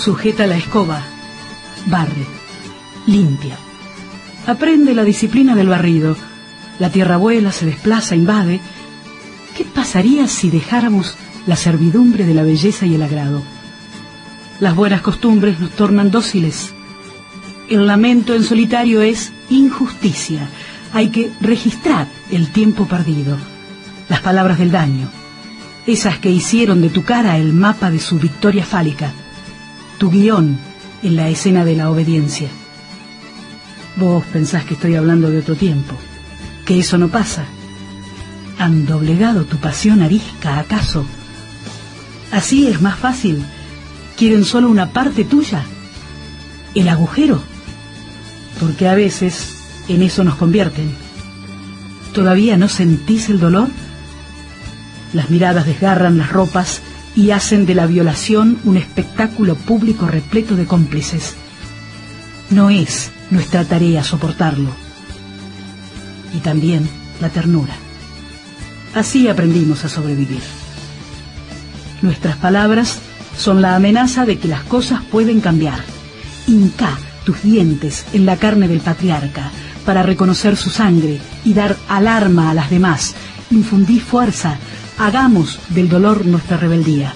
Sujeta la escoba, barre, limpia. Aprende la disciplina del barrido. La tierra vuela, se desplaza, invade. ¿Qué pasaría si dejáramos la servidumbre de la belleza y el agrado? Las buenas costumbres nos tornan dóciles. El lamento en solitario es injusticia. Hay que registrar el tiempo perdido, las palabras del daño, esas que hicieron de tu cara el mapa de su victoria fálica, tu guión en la escena de la obediencia. Vos pensás que estoy hablando de otro tiempo, que eso no pasa. ¿Han doblegado tu pasión arisca, acaso? Así es más fácil. ¿Quieren solo una parte tuya? ¿El agujero? Porque a veces en eso nos convierten. ¿Todavía no sentís el dolor? Las miradas desgarran las ropas y hacen de la violación un espectáculo público repleto de cómplices. No es nuestra tarea soportarlo. Y también la ternura. Así aprendimos a sobrevivir. Nuestras palabras son la amenaza de que las cosas pueden cambiar. Hincá tus dientes en la carne del patriarca para reconocer su sangre y dar alarma a las demás. Infundí fuerza, hagamos del dolor nuestra rebeldía.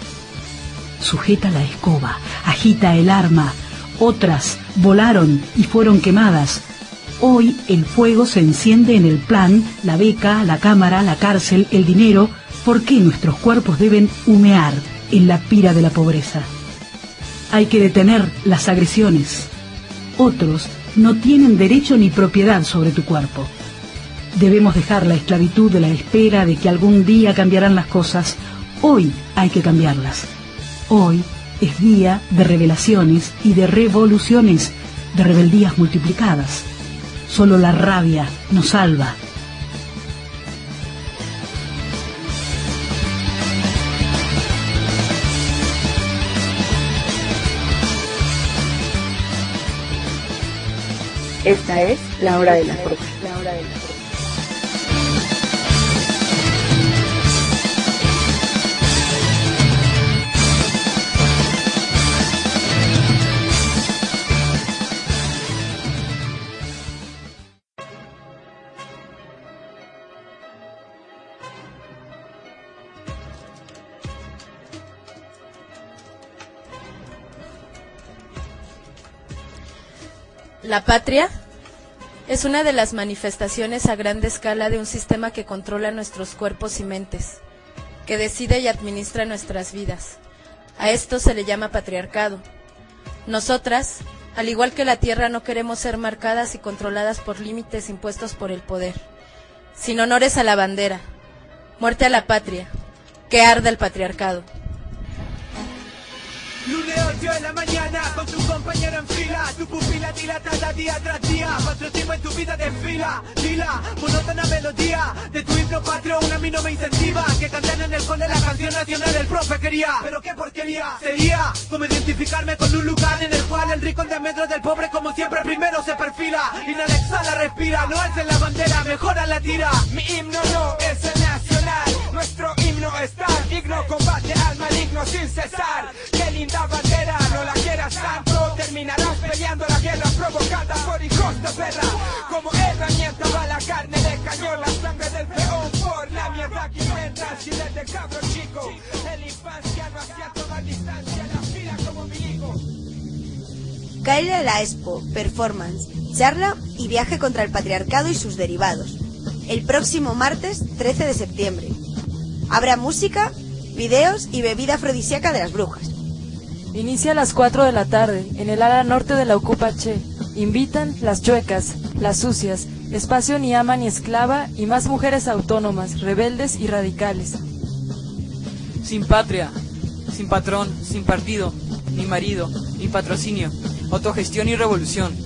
Sujeta la escoba, agita el arma. Otras volaron y fueron quemadas. Hoy el fuego se enciende en el plan, la beca, la cámara, la cárcel, el dinero. ¿Por qué nuestros cuerpos deben humear en la pira de la pobreza? Hay que detener las agresiones. Otros no tienen derecho ni propiedad sobre tu cuerpo. Debemos dejar la esclavitud de la espera de que algún día cambiarán las cosas. Hoy hay que cambiarlas. Hoy es día de revelaciones y de revoluciones, de rebeldías multiplicadas. Solo la rabia nos salva. Esta es la hora de las brujas. La patria es una de las manifestaciones a grande escala de un sistema que controla nuestros cuerpos y mentes, que decide y administra nuestras vidas. A esto se le llama patriarcado. Nosotras, al igual que la tierra, no queremos ser marcadas y controladas por límites impuestos por el poder, sin honores a la bandera, muerte a la patria, que arda el patriarcado. Lunes 8 de la mañana, con tu compañero en fila, tu pupila dilatada día tras día, patriotismo en tu vida desfila, dila, monótona melodía, de tu himno patrio, una a mí no me incentiva, que canten en el cole la canción nacional el profe quería, pero qué porquería, sería como identificarme con un lugar en el cual el rico en desmedro del pobre como siempre primero se perfila, inhala, exhala, respira, no es en la bandera, mejora la tira, mi himno no es el nacional, nuestro himno es tan digno, combate al maligno sin cesar, qué linda bandera, no la quieras tanto, terminarás peleando la guerra provocada por hijos de perra, como herramienta va la carne de cañón, la sangre del peón por la mierda que inventas y desde cabro chico, en la infancia no hacía tomar distancia, la fila como mi hijo. Caile a la Expo, performance, charla y viaje contra el patriarcado y sus derivados, el próximo martes 13 de septiembre. Habrá música, videos y bebida afrodisíaca de las brujas. Inicia a las 4 de la tarde, en el ala norte de la Ocupache. Invitan las chuecas, las sucias, espacio ni ama ni esclava y más mujeres autónomas, rebeldes y radicales. Sin patria, sin patrón, sin partido, ni marido, ni patrocinio, autogestión y revolución.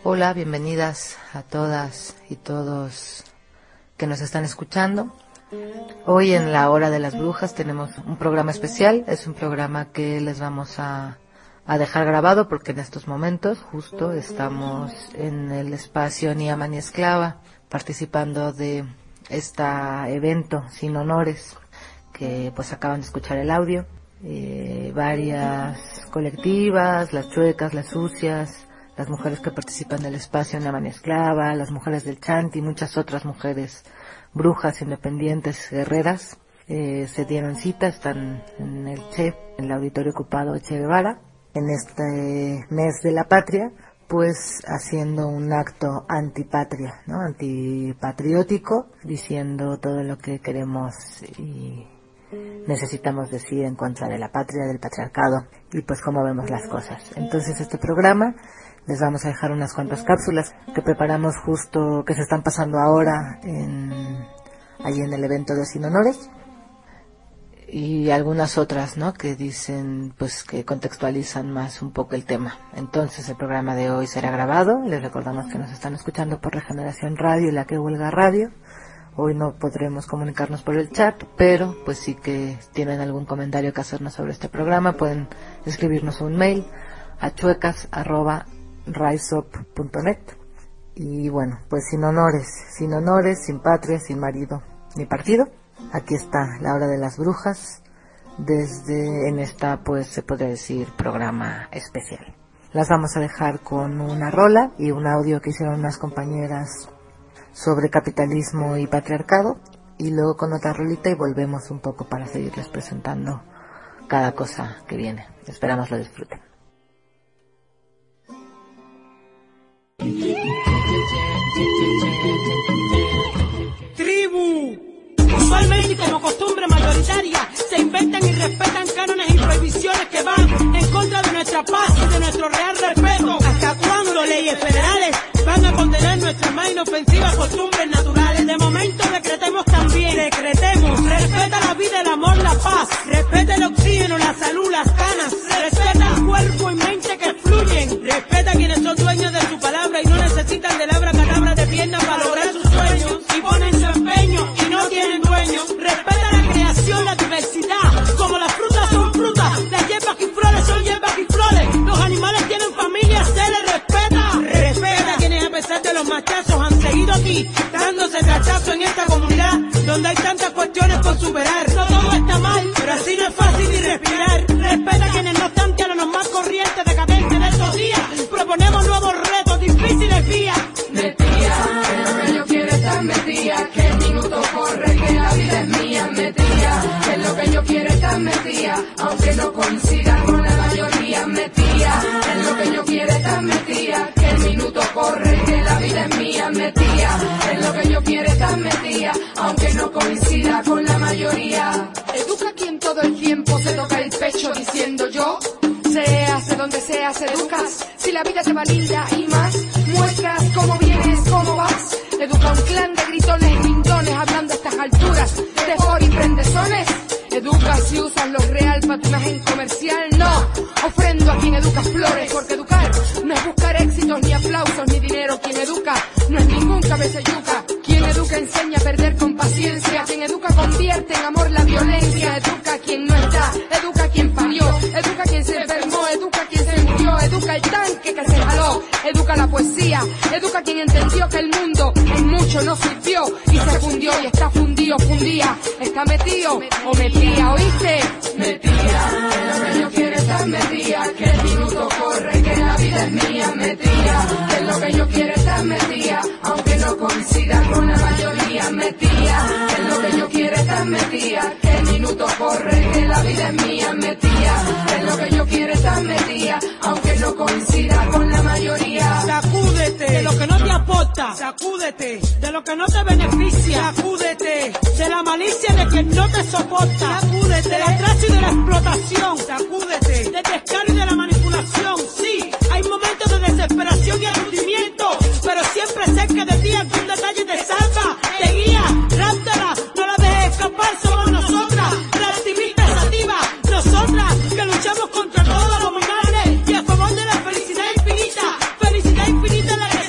Hola, bienvenidas a todas y todos que nos están escuchando. Hoy en la Hora de las Brujas tenemos un programa especial. Es un programa que les vamos a dejar grabado porque en estos momentos justo estamos en el espacio Ni Ama ni Esclava participando de este evento sin honores que pues acaban de escuchar el audio. Varias colectivas, las chuecas, las sucias, las mujeres que participan del espacio Ni Ama ni Esclava, las mujeres del Chanti y muchas otras mujeres brujas, independientes, guerreras, se dieron cita, están en el Che, en el auditorio ocupado Che Guevara, en este mes de la patria, pues haciendo un acto antipatria, ¿no? Antipatriótico, diciendo todo lo que queremos y necesitamos decir en contra de la patria, del patriarcado y pues cómo vemos las cosas. Entonces este programa les vamos a dejar unas cuantas cápsulas que preparamos justo, que se están pasando ahora allí en el evento de Sin Honores, y algunas otras, ¿no?, que dicen, pues que contextualizan más un poco el tema. Entonces el programa de hoy será grabado. Les recordamos que nos están escuchando por Regeneración Radio y La Que Huelga Radio. Hoy no podremos comunicarnos por el chat, pero pues sí que tienen algún comentario que hacernos sobre este programa, pueden escribirnos un mail a chuecas@riseup.net. Y bueno, pues sin honores, sin patria, sin marido ni partido. Aquí está la Hora de las Brujas, en esta, pues se podría decir, programa especial. Las vamos a dejar con una rola y un audio que hicieron unas compañeras sobre capitalismo y patriarcado, y luego con otra rolita y volvemos un poco para seguirles presentando cada cosa que viene. Esperamos lo disfruten. Tribu. Usualmente y como costumbre mayoritaria se inventan y respetan cánones y prohibiciones que van en contra de nuestra paz y de nuestro real respeto. ¿Hasta cuándo leyes federales van a condenar nuestras más inofensivas costumbres naturales? De momento decretemos, respeta la vida, el amor, la paz, respeta el oxígeno, la salud, las canas, respeta el cuerpo y mente que fluyen, respeta a quienes son dueños de su palabra y no necesitan del abracadabra de piernas para lograr sus sueños y ponen su empeño y no tienen dueño. Respeta la creación, la diversidad, como las frutas son frutas, las hierbas y flores son hierbas y flores, los animales tienen familia, se les respeta. Respeta a quienes a pesar de los machazos han seguido aquí, dándose cachazo en esta comunidad, donde hay tantas cuestiones por superar. No todo está mal, pero así no es fácil ni respirar. Respeta a quienes no están a los más corrientes decadentes de estos días. Proponemos nuevos retos, difíciles vías. Metía, que lo que yo quiero estar metía, que el minuto corre, que la vida es mía. Metía, que lo que yo quiero estar metía, aunque no coincida con la mayoría. Metía, que lo que yo quiero estar metía, que el minuto corre, que la vida es mía. Metía, que lo que yo quiero estar metía, aunque no coincida con la mayoría. Educa quien todo el tiempo se toca el pecho diciendo yo. Se hace donde sea, se educas. Si la vida te va linda y más, muestras cómo vienes, cómo vas. Educa un clan de gritones y mindones hablando a estas alturas de for y prendezones. Educa si usas lo real para tu imagen comercial. No, ofrendo a quien educa flores, porque educar no es buscar éxitos, ni aplausos, ni dinero. Quien educa no es ningún cabeceyuca. Quien educa enseña a perder con paciencia. Quien educa convierte en amor la violencia. Educa a quien no está, educa a quien parió, educa a quien se enfermó, educa a quien se murió, educa el tanque que se jaló, educa la poesía, educa a quien entendió que el mundo en mucho no sirvió y se fundió y está fundido, fundía, está metido o metía, ¿oíste? Metía, que lo que yo quiero estar metía, que el minuto corre, que la vida es mía. Metía, que lo que yo quiero estar metía, aunque no coincida con la mayoría. Metía, que lo que yo quiero estar metía, que el minuto corre, que la vida es mía. Metía, que lo que yo quiero estar metía, aunque no coincida con la mayoría. Sacúdete de lo que no te aporta, sacúdete de lo que no te beneficia, sacúdete de la malicia de quien no te soporta, sacúdete del atraso y de la explotación, sacúdete del descaro y de la manipulación. Sí, hay momentos de desesperación y aturdimiento, pero siempre cerca de ti algún detalle te salva, te guía, ráptala, no la dejes escapar. Somos nosotras, reactivistas activas, nosotras que luchamos contra todo lo abominable y a favor de la felicidad infinita la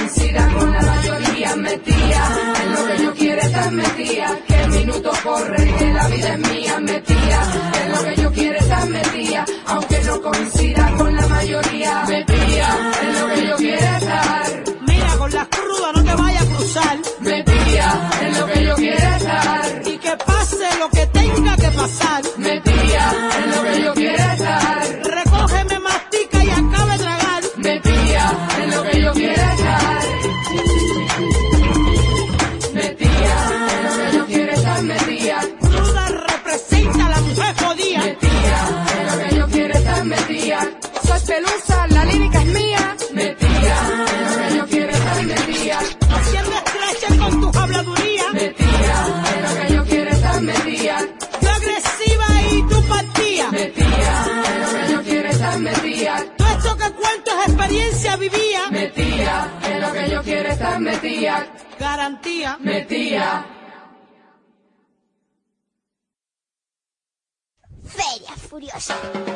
coincida con la mayoría. Metía en lo que yo quiero estar metía, que el minuto corre, que la vida es mía. Metía en lo que yo quiero estar metía, aunque no coincida con la mayoría. Metía en lo que yo quiero estar. Mira, con las crudas no te vayas a cruzar. Metía en lo que yo quiero estar. Y que pase lo que tenga que pasar. Metía en lo que yo quiero estar. Recógeme, mastica y acabe de tragar. Metía en lo que yo quiero estar. Metía en lo que yo quiero estar. Metía. Cruda representa a la mujer jodida. Metía en lo que yo quiero estar. Metía. Soy Pelusa, la lírica es mía. Metía en lo que yo quiero estar. Metía. Haciendo estrecha con tus habladurías. Metía en lo que yo quiero estar. Metía. Yo agresiva y tú partía. Metía en lo que yo quiero estar. Metía. Todo esto que cuento es experiencia vivía. Metía en lo que yo quiero estar. Metía. Garantía. Metía. Feria Furiosa.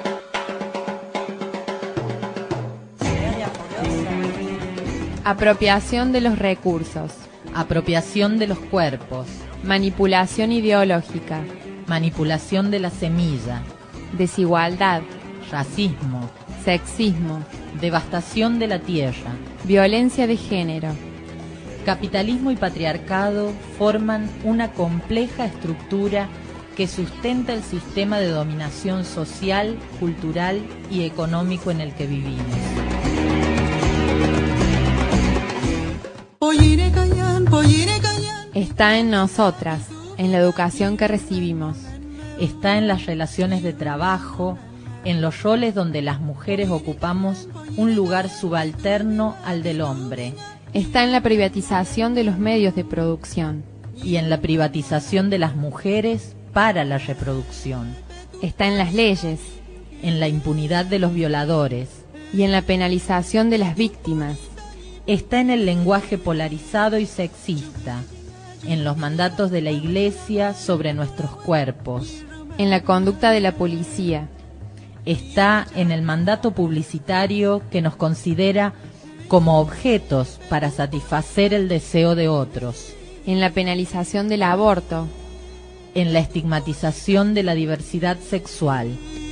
Apropiación de los recursos. Apropiación de los cuerpos. Manipulación ideológica. Manipulación de la semilla. Desigualdad. Racismo. Sexismo. Devastación de la tierra. Violencia de género. Capitalismo y patriarcado forman una compleja estructura que sustenta el sistema de dominación social, cultural y económico en el que vivimos. Está en nosotras, en la educación que recibimos. Está en las relaciones de trabajo, en los roles donde las mujeres ocupamos un lugar subalterno al del hombre. Está en la privatización de los medios de producción. Y en la privatización de las mujeres para la reproducción. Está en las leyes. En la impunidad de los violadores. Y en la penalización de las víctimas. Está en el lenguaje polarizado y sexista, en los mandatos de la Iglesia sobre nuestros cuerpos. En la conducta de la policía. Está en el mandato publicitario que nos considera como objetos para satisfacer el deseo de otros. En la penalización del aborto. En la estigmatización de la diversidad sexual.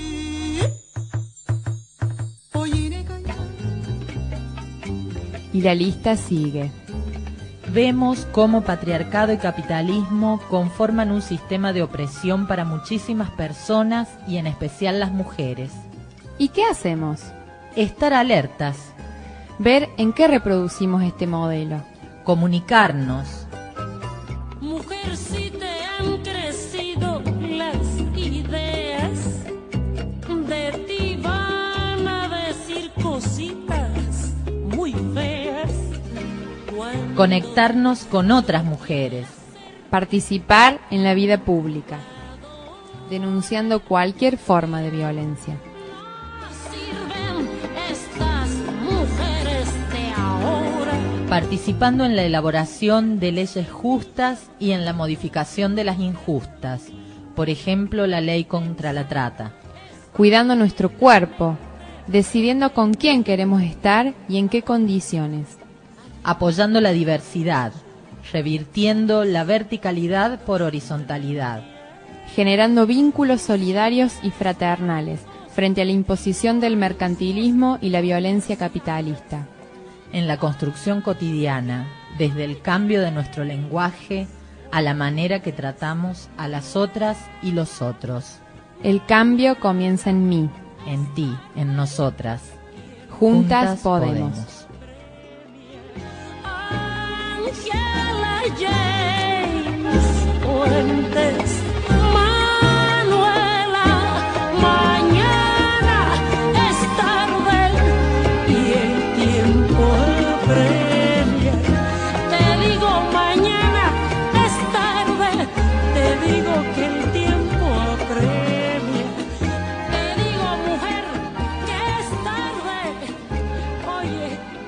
Y la lista sigue. Vemos cómo patriarcado y capitalismo conforman un sistema de opresión para muchísimas personas y en especial las mujeres. ¿Y qué hacemos? Estar alertas. Ver en qué reproducimos este modelo. Comunicarnos. Mujer, si te han crecido las ideas, de ti van a decir cositas muy feas. Conectarnos con otras mujeres. Participar en la vida pública, denunciando cualquier forma de violencia. Participando en la elaboración de leyes justas y en la modificación de las injustas, por ejemplo, la ley contra la trata. Cuidando nuestro cuerpo, decidiendo con quién queremos estar y en qué condiciones. Apoyando la diversidad, revirtiendo la verticalidad por horizontalidad. Generando vínculos solidarios y fraternales frente a la imposición del mercantilismo y la violencia capitalista. En la construcción cotidiana, desde el cambio de nuestro lenguaje a la manera que tratamos a las otras y los otros. El cambio comienza en mí. En ti, en nosotras. Juntas podemos. Angela James Fuentes, Manuela, mañana es tarde y el tiempo apremia. Te digo mañana es tarde, te digo que el tiempo apremia. Te digo mujer que es tarde, oye.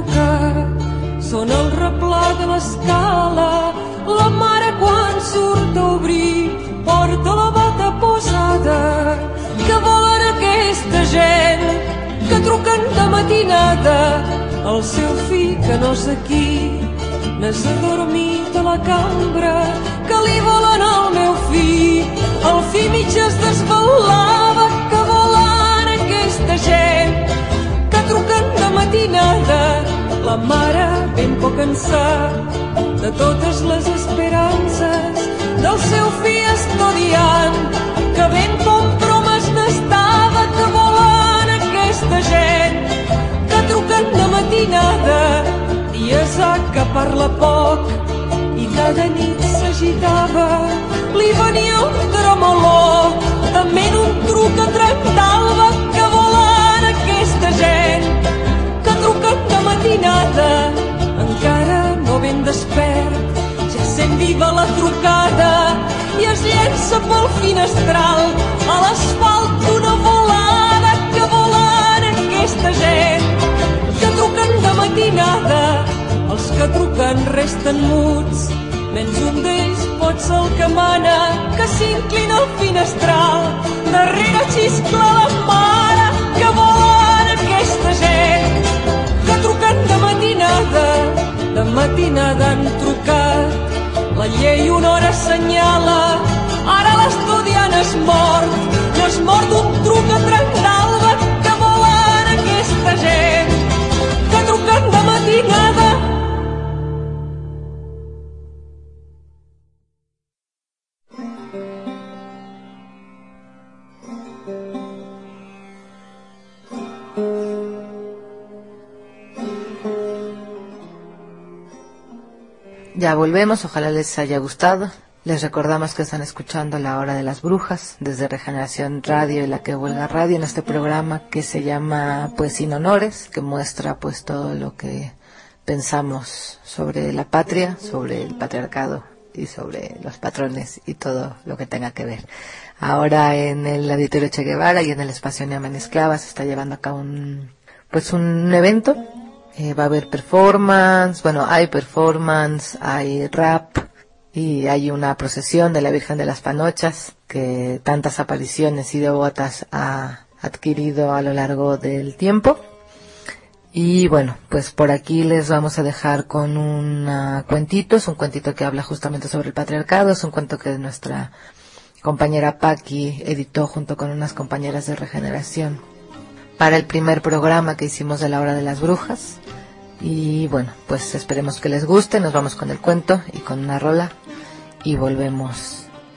truca, són el replà de l'escala. La mare quan surt a obrir porta la bata posada. Que volen aquesta gent que truquen de matinada? El seu fill que no és aquí n'és adormit a la cambra. Que li volen al meu fill? El fill mig es desvelava. Que volen aquesta gent que truquen de matinada? La mare ben poc ençà de totes les esperances del seu fill estudiant, que ben compromes n'estava. Que volen aquesta gent que truquen de matinada? Dies ha que parla poc i cada nit s'agitava. Li venia un tremolor, també en un truc a Trentalba. Que volen aquesta gent que truquen de matinada? Encara no ben despert, ja sent viva la trucada i es llença pel finestral a l'asfalt d'una volada. Que volen aquesta gent que truquen de matinada? Els que truquen resten muts, menys un d'ells pot ser el que mana, que s'inclina al finestral, darrere xiscla la mare. Que volen aquesta gent que truquen de matinada? De matinada han trucat, la llei una hora assenyala. Ara l'estudiant és mort, no és mort d'un truc a Trentalba. Que volen aquesta gent que truquen de matinada? Ya volvemos, ojalá les haya gustado. Les recordamos que están escuchando La Hora de las Brujas desde Regeneración Radio y La Que Huelga Radio, en este programa que se llama pues Sin Honores, que muestra pues todo lo que pensamos sobre la patria, sobre el patriarcado y sobre los patrones y todo lo que tenga que ver. Ahora en el Auditorio Che Guevara y en el espacio Niaman Esclava se está llevando a cabo un evento. Va a haber performance, hay performance, hay rap y hay una procesión de la Virgen de las Panochas que tantas apariciones y devotas ha adquirido a lo largo del tiempo. Y bueno, pues por aquí les vamos a dejar con un cuentito. Es un cuentito que habla justamente sobre el patriarcado. Es un cuento que nuestra compañera Paqui editó junto con unas compañeras de Regeneración para el primer programa que hicimos de La Hora de las Brujas. Y bueno, pues esperemos que les guste. Nos vamos con el cuento y con una rola y volvemos.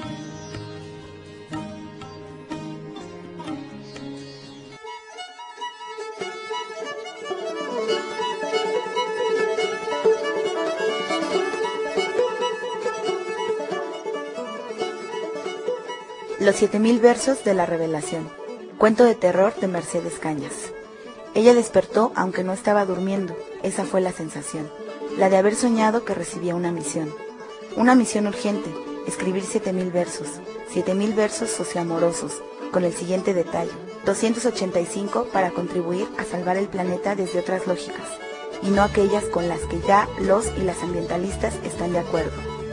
Los 7000 versos de la revelación. Cuento de terror de Mercedes Cañas. Ella despertó aunque no estaba durmiendo. Esa fue la sensación, la de haber soñado que recibía una misión urgente, escribir 7000 versos socioamorosos, con el siguiente detalle: 285 para contribuir a salvar el planeta desde otras lógicas, y no aquellas con las que ya los y las ambientalistas están de acuerdo.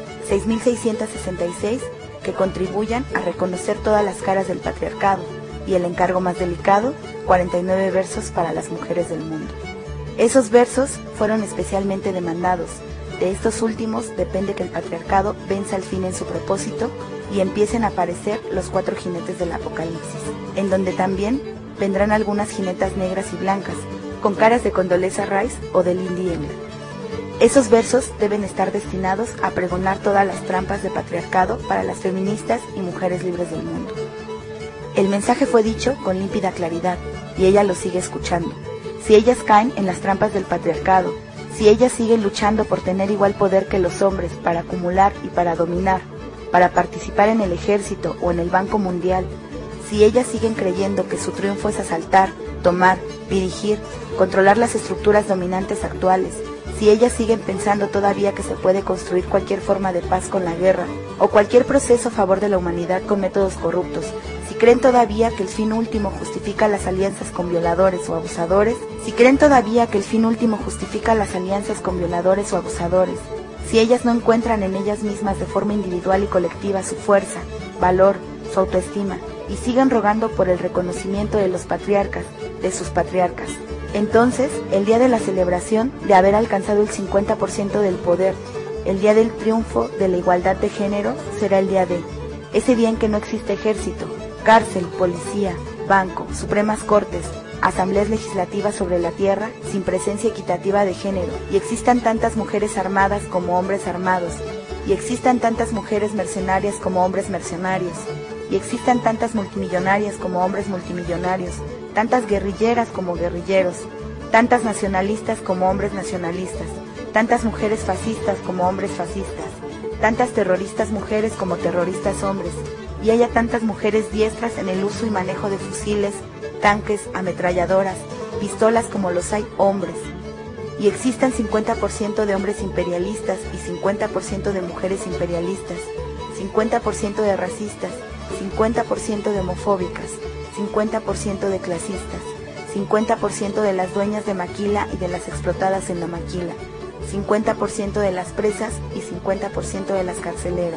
6666 que contribuyan a reconocer todas las caras del patriarcado, y el encargo más delicado, 49 versos para las mujeres del mundo. Esos versos fueron especialmente demandados. De estos últimos depende que el patriarcado venza al fin en su propósito y empiecen a aparecer los 4 jinetes del apocalipsis, en donde también vendrán algunas jinetas negras y blancas, con caras de Condoleezza Rice o de Lindy Engler. Esos versos deben estar destinados a pregonar todas las trampas de patriarcado para las feministas y mujeres libres del mundo. El mensaje fue dicho con límpida claridad, y ella lo sigue escuchando. Si ellas caen en las trampas del patriarcado, si ellas siguen luchando por tener igual poder que los hombres para acumular y para dominar, para participar en el ejército o en el Banco Mundial, si ellas siguen creyendo que su triunfo es asaltar, tomar, dirigir, controlar las estructuras dominantes actuales, si ellas siguen pensando todavía que se puede construir cualquier forma de paz con la guerra, o cualquier proceso a favor de la humanidad con métodos corruptos, si creen todavía que el fin último justifica las alianzas con violadores o abusadores, si creen todavía que el fin último justifica las alianzas con violadores o abusadores, si ellas no encuentran en ellas mismas de forma individual y colectiva su fuerza, valor, su autoestima, y siguen rogando por el reconocimiento de los patriarcas, de sus patriarcas, entonces el día de la celebración de haber alcanzado el 50% del poder, el día del triunfo de la igualdad de género, será el día de ese día en que no existe ejército, cárcel, policía, banco, supremas cortes, asambleas legislativas sobre la tierra sin presencia equitativa de género, y existan tantas mujeres armadas como hombres armados, y existan tantas mujeres mercenarias como hombres mercenarios, y existan tantas multimillonarias como hombres multimillonarios, tantas guerrilleras como guerrilleros, tantas nacionalistas como hombres nacionalistas, tantas mujeres fascistas como hombres fascistas, tantas terroristas mujeres como terroristas hombres, y haya tantas mujeres diestras en el uso y manejo de fusiles, tanques, ametralladoras, pistolas como los hay hombres, y existan 50% de hombres imperialistas y 50% de mujeres imperialistas, 50% de racistas, 50% de homofóbicas, 50% de clasistas, 50% de las dueñas de maquila y de las explotadas en la maquila, 50% de las presas y 50% de las carceleras,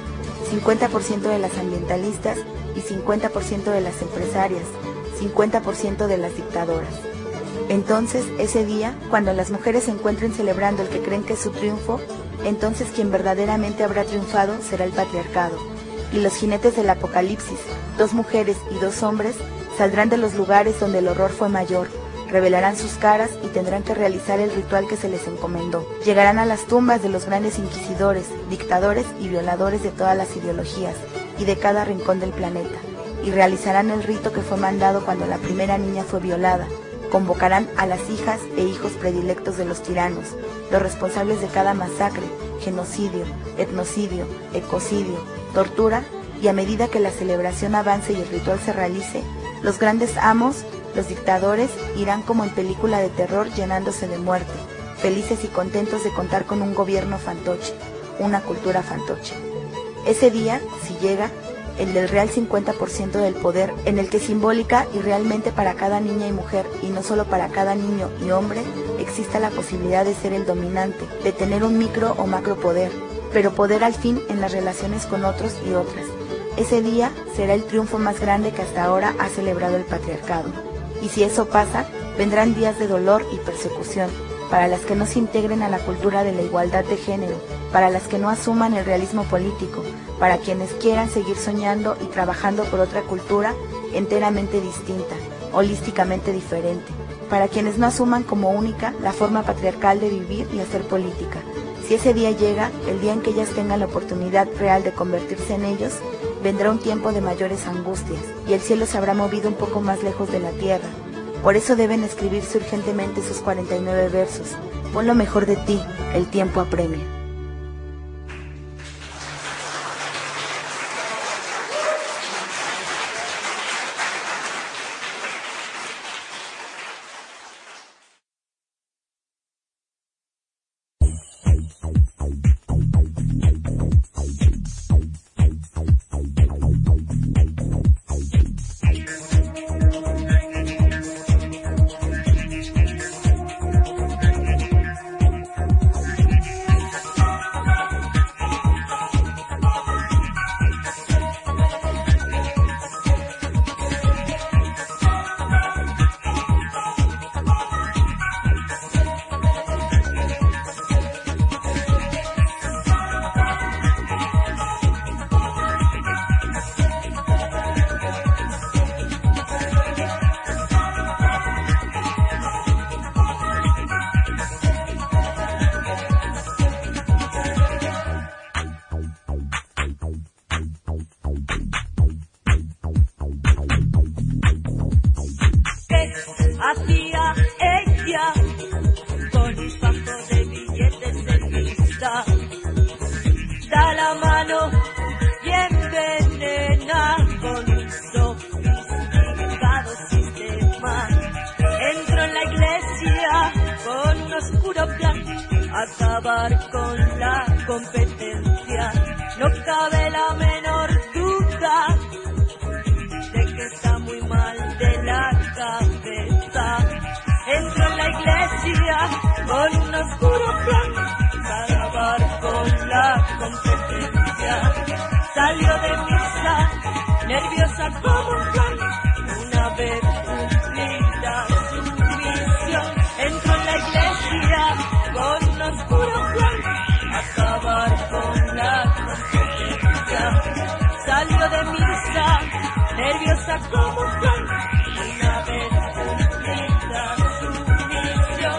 50% de las ambientalistas y 50% de las empresarias, 50% de las dictadoras. Entonces, ese día, cuando las mujeres se encuentren celebrando el que creen que es su triunfo, entonces quien verdaderamente habrá triunfado será el patriarcado. Y los jinetes del apocalipsis, 2 mujeres y 2 hombres, saldrán de los lugares donde el horror fue mayor, revelarán sus caras y tendrán que realizar el ritual que se les encomendó. Llegarán a las tumbas de los grandes inquisidores, dictadores y violadores de todas las ideologías y de cada rincón del planeta, y realizarán el rito que fue mandado cuando la primera niña fue violada. Convocarán a las hijas e hijos predilectos de los tiranos, los responsables de cada masacre, genocidio, etnocidio, ecocidio, tortura, y a medida que la celebración avance y el ritual se realice, los grandes amos, los dictadores, irán como en película de terror llenándose de muerte, felices y contentos de contar con un gobierno fantoche, una cultura fantoche. Ese día, si llega, el del real 50% del poder, en el que simbólica y realmente para cada niña y mujer, y no solo para cada niño y hombre, exista la posibilidad de ser el dominante, de tener un micro o macro poder, pero poder al fin en las relaciones con otros y otras. Ese día será el triunfo más grande que hasta ahora ha celebrado el patriarcado. Y si eso pasa, vendrán días de dolor y persecución, para las que no se integren a la cultura de la igualdad de género, para las que no asuman el realismo político, para quienes quieran seguir soñando y trabajando por otra cultura enteramente distinta, holísticamente diferente, para quienes no asuman como única la forma patriarcal de vivir y hacer política. Si ese día llega, el día en que ellas tengan la oportunidad real de convertirse en ellos, vendrá un tiempo de mayores angustias, y el cielo se habrá movido un poco más lejos de la tierra. Por eso deben escribirse urgentemente sus 49 versos. Pon lo mejor de ti, el tiempo apremia. Hacía ella con un fajo de billetes en vista. Da la mano y envenena con un sofisticado sistema. Entro en la iglesia con un oscuro plan, acabar con la competencia. No cabe la menor duda de con un oscuro plan, acabar con la competencia. Salió de misa, nerviosa como un plan, una vez cumplida su misión, entró en la iglesia con un oscuro plan, acabar con la competencia. Salió de misa, nerviosa como un plan, una vez cumplida su misión.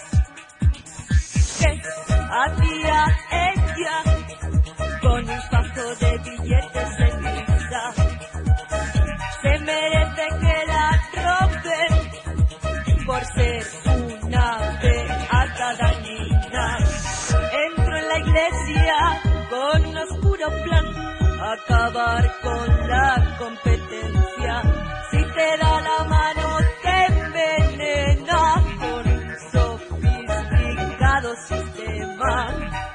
¿Qué hacía ella con un fajo de billetes en misa? Se merece que la roben por ser una beata dañina. Entró en la iglesia con un oscuro plan, acabar con la competencia. Si te da la mano te envenena con un sofisticado sistema.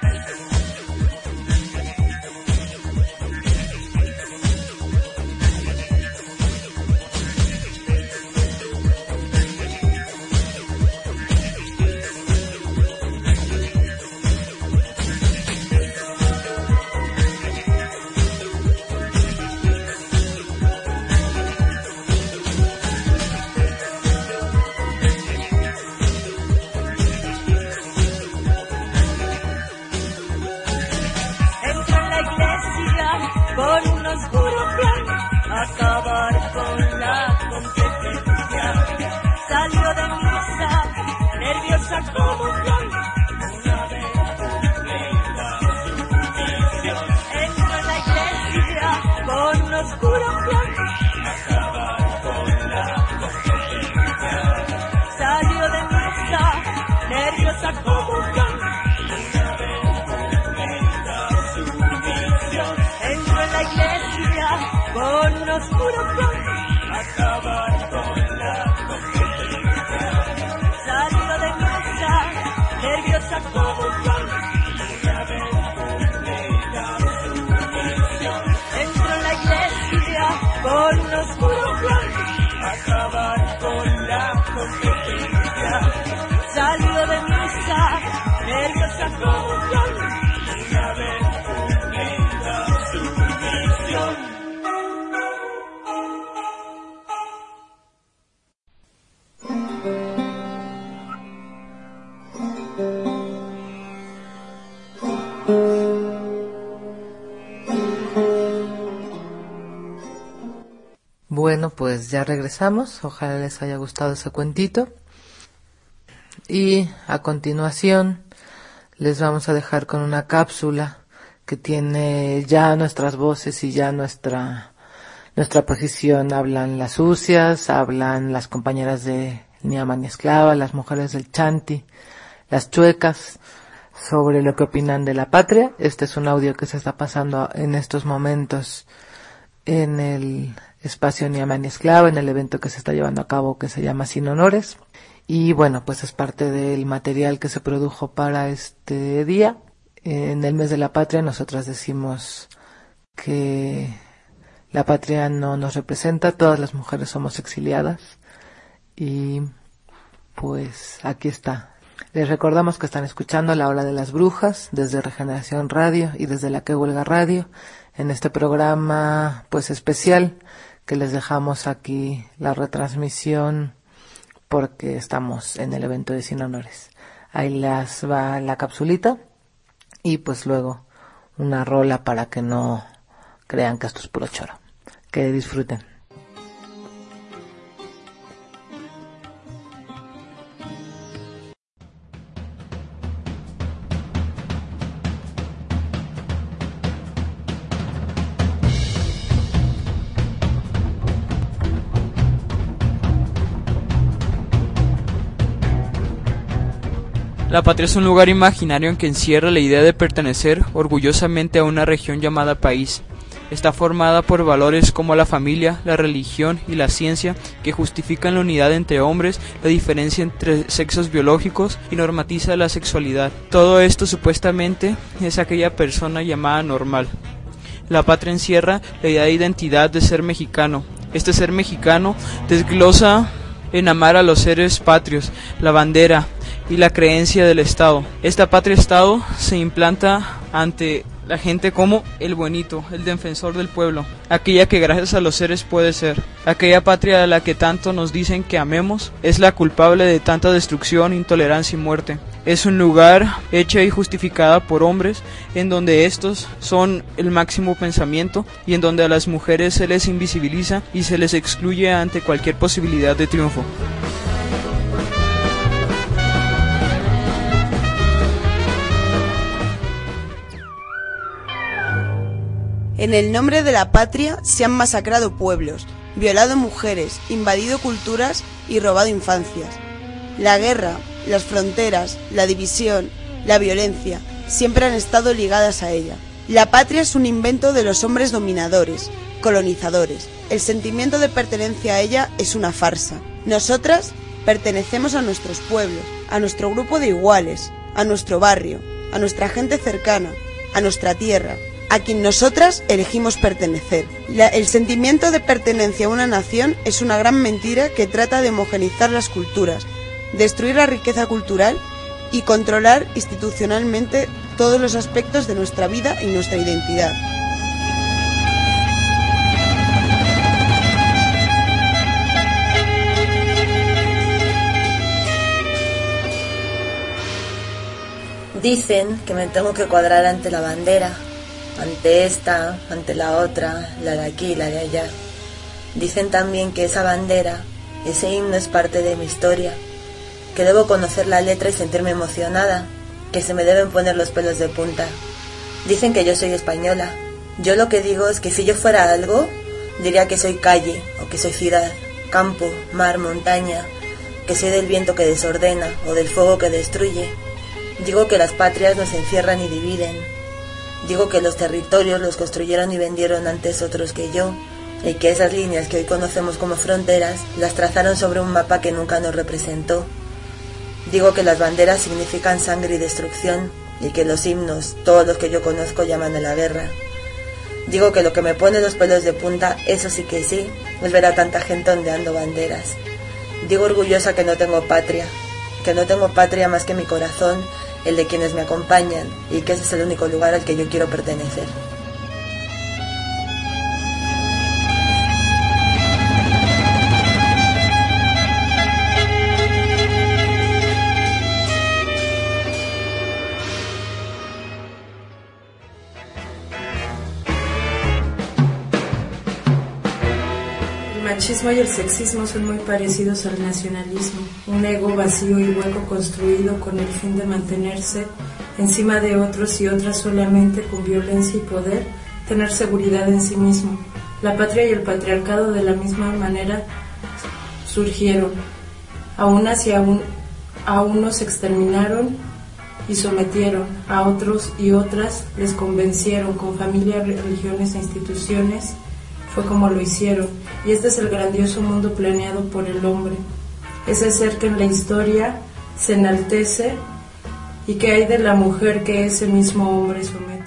Con un oscuro plan, acabar con la competencia. Salió de misa, nerviosa como un plan, una vez cumplida su misión. Entró en la iglesia con un oscuro plan, acabar con la competencia. Salió de misa, nerviosa como un plan, una vez cumplida su misión. Entró en la iglesia con un oscuro plan, acabar con la competencia. Salió de misa, nerviosa como un plan, una vez cumplida su misión. Entró en la iglesia con un oscuro plan, acabar con la competencia. Salió de misa, nerviosa como un plan, una vez cumplida su misión. Bueno, pues ya regresamos. Ojalá les haya gustado ese cuentito. Y a continuación les vamos a dejar con una cápsula que tiene ya nuestras voces y ya nuestra posición. Hablan las sucias, hablan las compañeras de Ni ama ni esclava, las mujeres del chanti, las chuecas, sobre lo que opinan de la patria. Este es un audio que se está pasando en estos momentos en el espacio Ni ama ni esclava, en el evento que se está llevando a cabo que se llama Sin Honores. Y bueno, pues es parte del material que se produjo para este día. En el mes de la patria nosotras decimos que la patria no nos representa, todas las mujeres somos exiliadas. Y pues aquí está. Les recordamos que están escuchando La Hora de las Brujas desde Regeneración Radio y desde La Que Huelga Radio, en este programa pues especial que les dejamos aquí la retransmisión porque estamos en el evento de Sin Honores. Ahí les va la capsulita y pues luego una rola para que no crean que esto es puro choro. Que disfruten. La patria es un lugar imaginario en que encierra la idea de pertenecer orgullosamente a una región llamada país. Está formada por valores como la familia, la religión y la ciencia que justifican la unidad entre hombres, la diferencia entre sexos biológicos y normatiza la sexualidad. Todo esto supuestamente es aquella persona llamada normal. La patria encierra la idea de identidad de ser mexicano. Este ser mexicano desglosa en amar a los seres patrios, la bandera, y la creencia del Estado. Esta patria-Estado se implanta ante la gente como el buenito, el defensor del pueblo, aquella que gracias a los seres puede ser, aquella patria a la que tanto nos dicen que amemos, es la culpable de tanta destrucción, intolerancia y muerte. Es un lugar hecha y justificada por hombres, en donde estos son el máximo pensamiento y en donde a las mujeres se les invisibiliza y se les excluye ante cualquier posibilidad de triunfo. En el nombre de la patria se han masacrado pueblos, violado mujeres, invadido culturas y robado infancias. La guerra, las fronteras, la división, la violencia, siempre han estado ligadas a ella. La patria es un invento de los hombres dominadores, colonizadores. El sentimiento de pertenencia a ella es una farsa. Nosotras pertenecemos a nuestros pueblos, a nuestro grupo de iguales, a nuestro barrio, a nuestra gente cercana, a nuestra tierra, a quien nosotras elegimos pertenecer. El sentimiento de pertenencia a una nación es una gran mentira que trata de homogeneizar las culturas, destruir la riqueza cultural y controlar institucionalmente todos los aspectos de nuestra vida y nuestra identidad. Dicen que me tengo que cuadrar ante la bandera, ante esta, ante la otra, la de aquí, la de allá. Dicen también que esa bandera, ese himno es parte de mi historia, que debo conocer la letra y sentirme emocionada, que se me deben poner los pelos de punta. Dicen que yo soy española. Yo lo que digo es que si yo fuera algo, diría que soy calle o que soy ciudad, campo, mar, montaña, que soy del viento que desordena o del fuego que destruye. Digo que las patrias nos encierran y dividen. Digo que los territorios los construyeron y vendieron antes otros que yo, y que esas líneas que hoy conocemos como fronteras las trazaron sobre un mapa que nunca nos representó. Digo que las banderas significan sangre y destrucción, y que los himnos, todos los que yo conozco, llaman a la guerra. Digo que lo que me pone los pelos de punta, eso sí que sí, es ver a tanta gente ondeando banderas. Digo orgullosa que no tengo patria más que mi corazón, el de quienes me acompañan, y que ese es el único lugar al que yo quiero pertenecer. El machismo y el sexismo son muy parecidos al nacionalismo, un ego vacío y hueco construido con el fin de mantenerse encima de otros y otras solamente con violencia y poder, tener seguridad en sí mismo. La patria y el patriarcado de la misma manera surgieron, a unas y a unos exterminaron y sometieron, a otros y otras les convencieron con familias, religiones e instituciones. Fue como lo hicieron, y este es el grandioso mundo planeado por el hombre. Ese ser que en la historia se enaltece y que hay de la mujer que ese mismo hombre somete.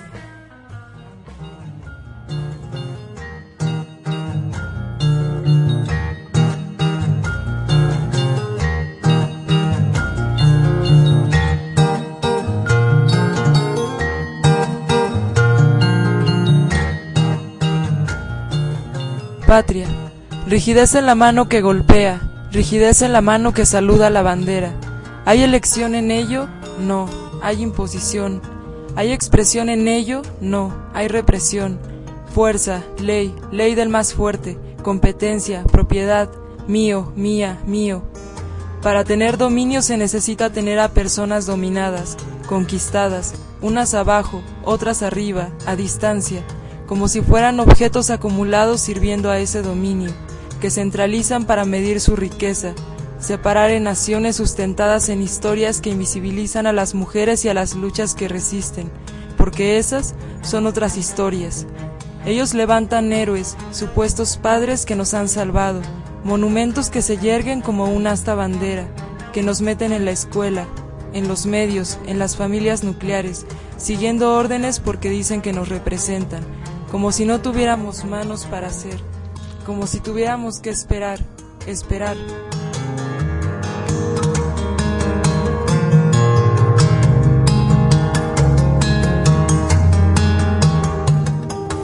Patria, rigidez en la mano que golpea, rigidez en la mano que saluda la bandera. ¿Hay elección en ello? No, hay imposición. ¿Hay expresión en ello? No, hay represión. Fuerza, ley, ley del más fuerte, competencia, propiedad, mío, mía, mío. Para tener dominio se necesita tener a personas dominadas, conquistadas, unas abajo, otras arriba, a distancia, como si fueran objetos acumulados sirviendo a ese dominio, que centralizan para medir su riqueza, separar en naciones sustentadas en historias que invisibilizan a las mujeres y a las luchas que resisten, porque esas son otras historias. Ellos levantan héroes, supuestos padres que nos han salvado, monumentos que se yerguen como una asta bandera, que nos meten en la escuela, en los medios, en las familias nucleares, siguiendo órdenes porque dicen que nos representan, como si no tuviéramos manos para hacer, como si tuviéramos que esperar, esperar.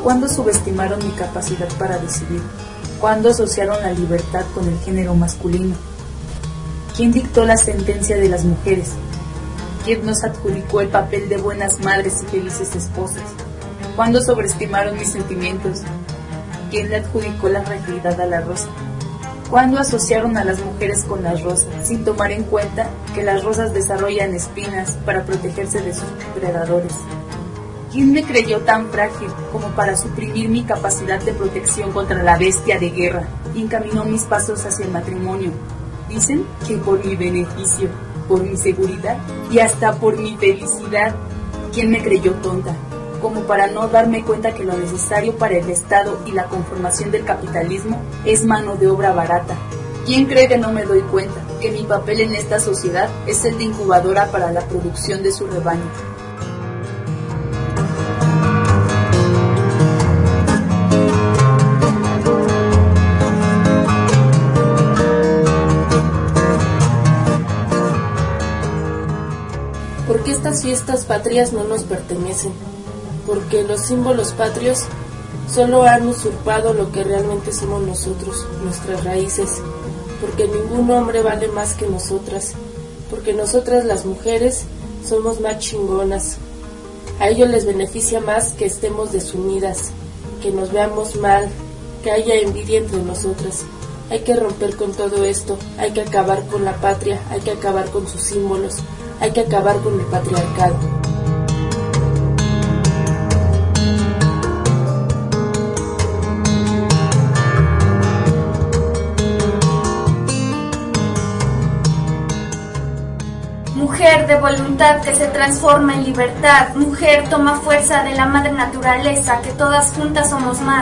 ¿Cuándo subestimaron mi capacidad para decidir? ¿Cuándo asociaron la libertad con el género masculino? ¿Quién dictó la sentencia de las mujeres? ¿Quién nos adjudicó el papel de buenas madres y felices esposas? ¿Cuándo sobreestimaron mis sentimientos? ¿Quién le adjudicó la fragilidad a la rosa? ¿Cuándo asociaron a las mujeres con las rosas, sin tomar en cuenta que las rosas desarrollan espinas para protegerse de sus predadores? ¿Quién me creyó tan frágil como para suprimir mi capacidad de protección contra la bestia de guerra y encaminó mis pasos hacia el matrimonio? Dicen que por mi beneficio, por mi seguridad y hasta por mi felicidad. ¿Quién me creyó tonta como para no darme cuenta que lo necesario para el Estado y la conformación del capitalismo es mano de obra barata? ¿Quién cree que no me doy cuenta que mi papel en esta sociedad es el de incubadora para la producción de su rebaño? Porque estas fiestas patrias no nos pertenecen, porque los símbolos patrios solo han usurpado lo que realmente somos nosotros, nuestras raíces, porque ningún hombre vale más que nosotras, porque nosotras las mujeres somos más chingonas. A ellos les beneficia más que estemos desunidas, que nos veamos mal, que haya envidia entre nosotras. Hay que romper con todo esto, hay que acabar con la patria, hay que acabar con sus símbolos, hay que acabar con el patriarcado. Mujer de voluntad que se transforma en libertad, mujer toma fuerza de la madre naturaleza, que todas juntas somos más.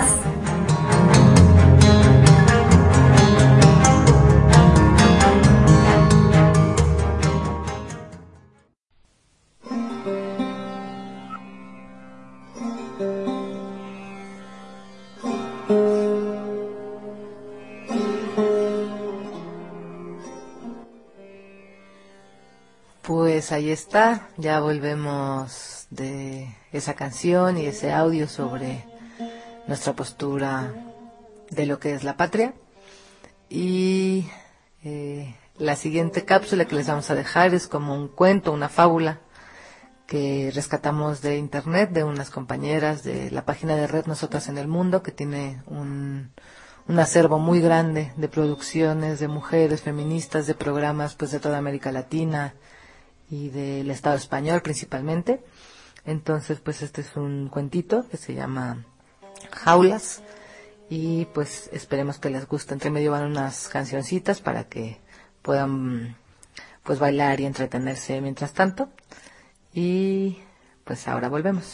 Pues ahí está, ya volvemos de esa canción y ese audio sobre nuestra postura de lo que es la patria. Y la siguiente cápsula que les vamos a dejar es como un cuento, una fábula que rescatamos de internet, de unas compañeras de la página de Red Nosotras en el Mundo, que tiene un acervo muy grande de producciones de mujeres feministas, de programas pues de toda América Latina y del Estado español principalmente. Entonces pues este es un cuentito que se llama Jaulas y pues esperemos que les guste. Entre medio van unas cancioncitas para que puedan pues bailar y entretenerse mientras tanto. Y pues ahora volvemos.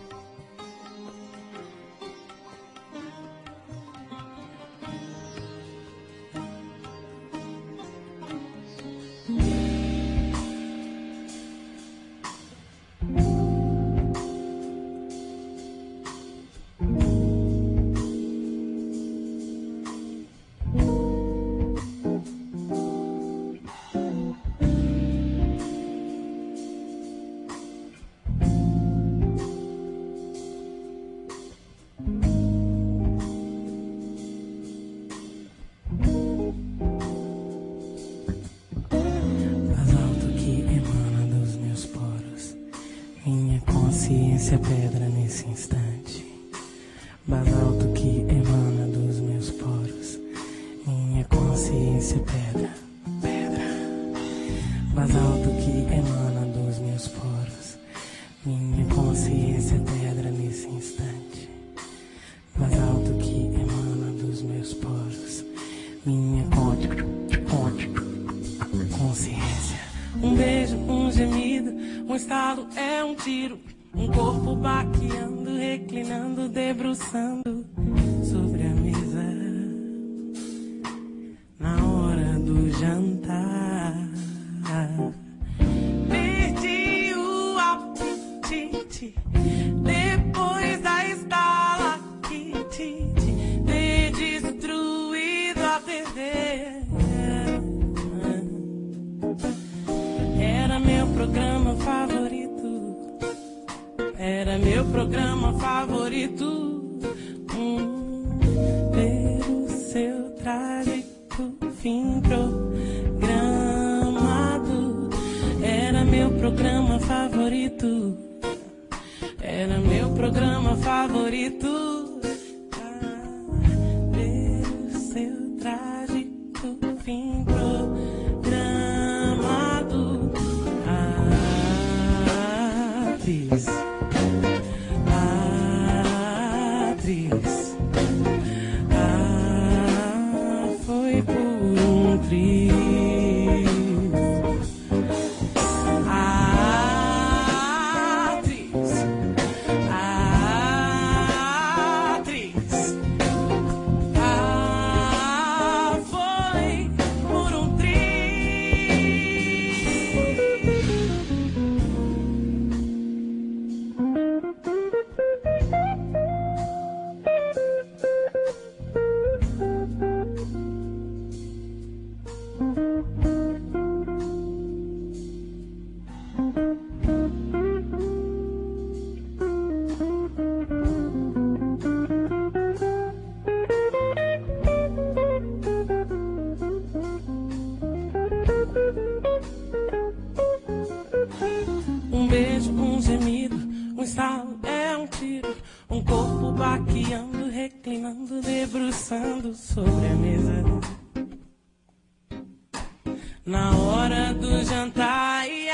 Consciência pedra nesse instante, basalto que emana dos meus poros. Minha consciência pedra, pedra, basalto que emana dos meus poros. Minha consciência pedra nesse instante, basalto que emana dos meus poros. Minha consciência. Um beijo, um gemido, um estalo é um tiro. Um corpo baqueando, reclinando, debruçando sobre a mesa na hora do jantar. Perdi o apetite depois da estalactite, ter destruído a TV. Era meu programa favorito. Era meu programa favorito. meu programa favorito. Era meu programa favorito. Ver o seu trágico fim programado. Atriz. Atriz. Foi por um triz. Um beijo, um gemido, um estalo, é um tiro. Um corpo baqueando, reclinando, debruçando sobre a mesa. Na hora do jantar, ai,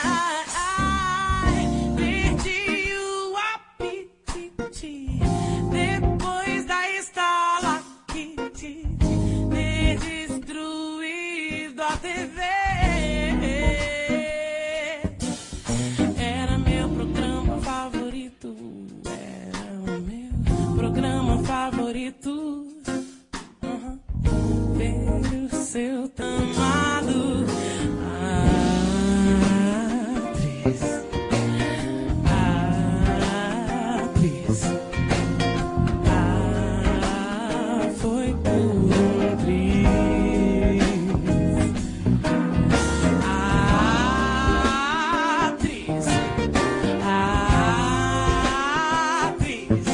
ai, perdi o apetite. Depois da estalactite, ter destruído a TV. Era meu programa favorito. Era o meu programa favorito. Ver o seu amado. Atriz. Atriz. Foi por um triz. Atriz. Atriz.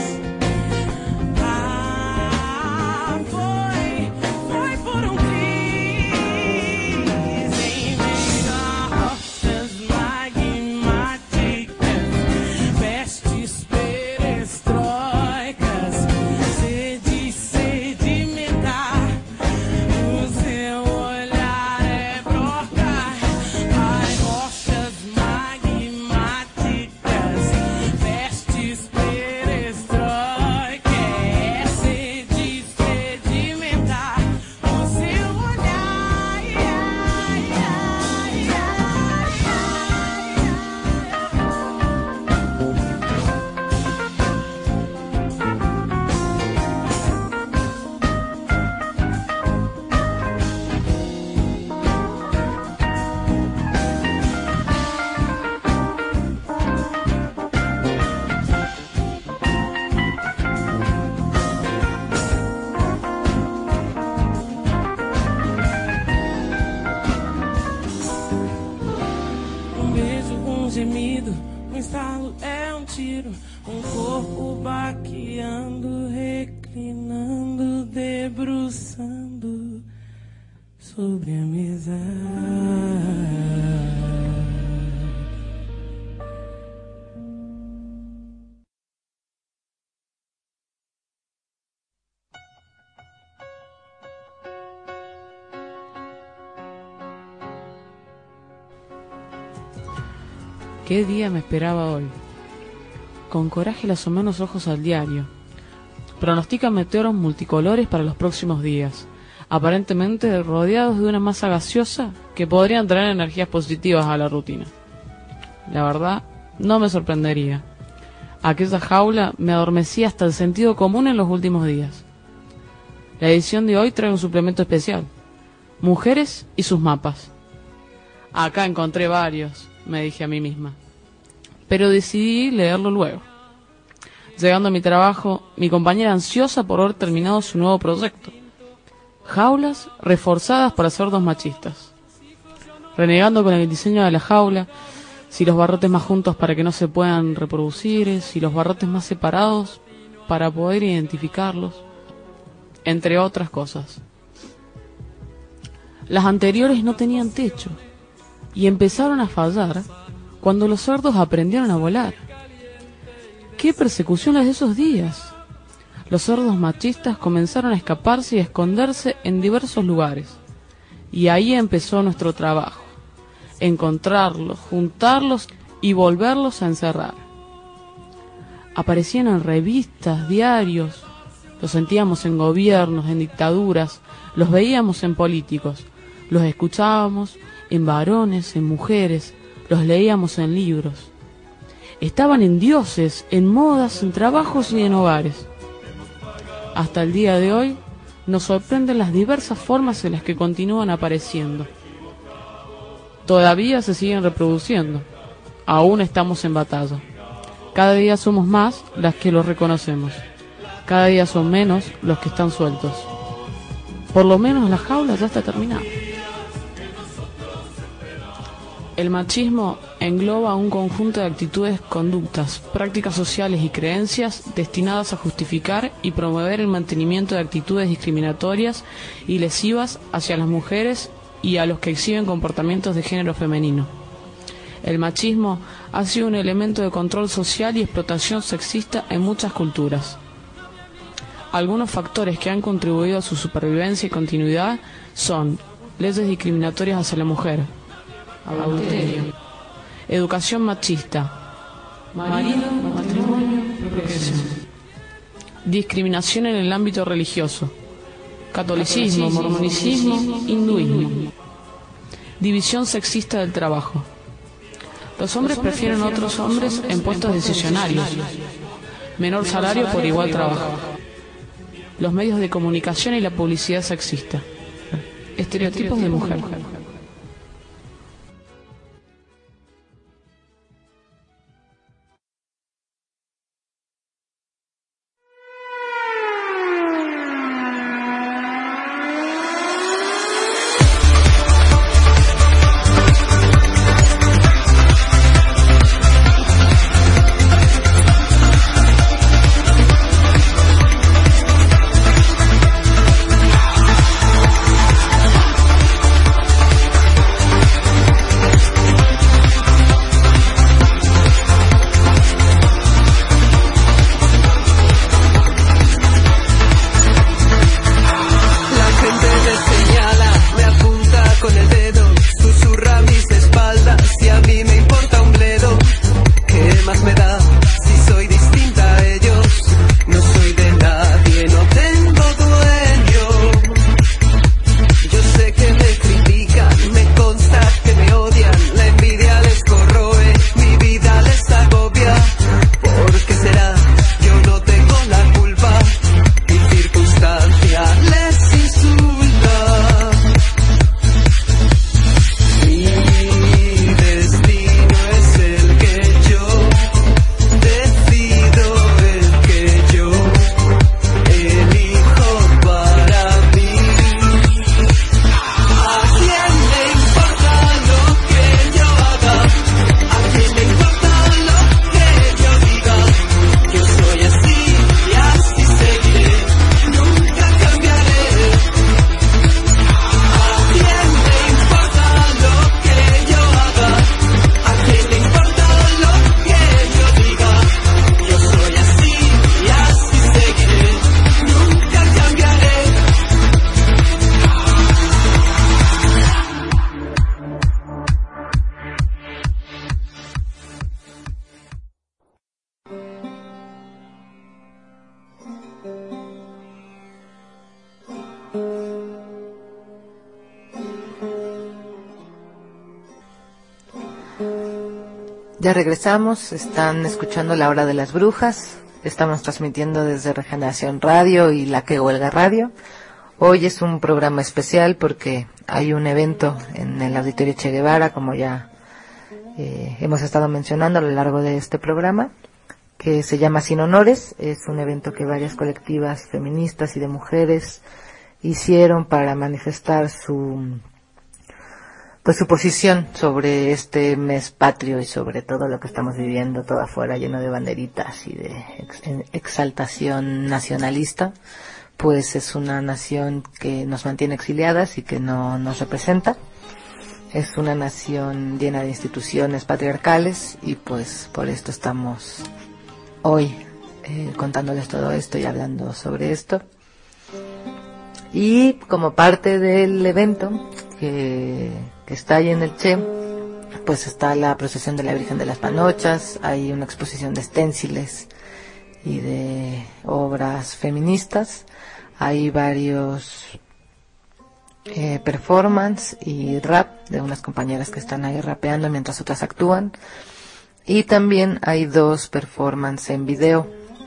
Foi por um triz. Em meio a rochas magmáticas, pestes perestroicas, sede sedimentar. O seu olhar é broca. Ai, rochas magmáticas, pestes perestroicas, sede sedimentar. O seu olhar, um beijo, um gemido, um estalo, é um tiro. Um corpo baqueando, reclinando, debruçando sobre a mesa. ¿Qué día me esperaba hoy? Con coraje le asomé unos ojos al diario. Pronostican meteoros multicolores para los próximos días, aparentemente rodeados de una masa gaseosa que podrían traer energías positivas a la rutina. La verdad, no me sorprendería. Aquella jaula me adormecía hasta el sentido común en los últimos días. La edición de hoy trae un suplemento especial: mujeres y sus mapas. Acá encontré varios, me dije a mí misma, pero decidí leerlo luego. Llegando a mi trabajo, mi compañera ansiosa por haber terminado su nuevo proyecto: jaulas reforzadas para cerdos machistas. Renegando con el diseño de la jaula, si los barrotes más juntos para que no se puedan reproducir, si los barrotes más separados para poder identificarlos, entre otras cosas. Las anteriores no tenían techo y empezaron a fallar cuando los cerdos aprendieron a volar. ¡Qué persecución las de esos días! Los cerdos machistas comenzaron a escaparse y a esconderse en diversos lugares. Y ahí empezó nuestro trabajo: encontrarlos, juntarlos y volverlos a encerrar. Aparecían en revistas, diarios, los sentíamos en gobiernos, en dictaduras, los veíamos en políticos, los escuchábamos en varones, en mujeres, los leíamos en libros. Estaban en dioses, en modas, en trabajos y en hogares. Hasta el día de hoy nos sorprenden las diversas formas en las que continúan apareciendo. Todavía se siguen reproduciendo. Aún estamos en batalla. Cada día somos más las que los reconocemos. Cada día son menos los que están sueltos. Por lo menos la jaula ya está terminada. El machismo engloba un conjunto de actitudes, conductas, prácticas sociales y creencias destinadas a justificar y promover el mantenimiento de actitudes discriminatorias y lesivas hacia las mujeres y a los que exhiben comportamientos de género femenino. El machismo ha sido un elemento de control social y explotación sexista en muchas culturas. Algunos factores que han contribuido a su supervivencia y continuidad son leyes discriminatorias hacia la mujer, adulterio, educación machista, marido, matrimonio, procreación, discriminación en el ámbito religioso, catolicismo, mormonicismo, hinduismo, división sexista del trabajo. Los hombres prefieren a otros hombres en puestos decisionarios, menor salario por igual trabajo, los medios de comunicación y la publicidad sexista, estereotipos de mujer. Ya regresamos, están escuchando La Hora de las Brujas, estamos transmitiendo desde Regeneración Radio y La Que Huelga Radio. Hoy es un programa especial porque hay un evento en el Auditorio Che Guevara, como ya hemos estado mencionando a lo largo de este programa, que se llama Sin Honores. Es un evento que varias colectivas feministas y de mujeres hicieron para manifestar su posición sobre este mes patrio y sobre todo lo que estamos viviendo todo afuera, lleno de banderitas y de exaltación nacionalista. Pues es una nación que nos mantiene exiliadas y que no nos representa. es una nación llena de instituciones patriarcales y pues por esto estamos hoy contándoles todo esto y hablando sobre esto. Y como parte del evento que está ahí en el Che, pues está la procesión de la Virgen de las Panochas, hay una exposición de esténciles y de obras feministas, hay varios performance y rap de unas compañeras que están ahí rapeando mientras otras actúan, y también hay 2 performance en video,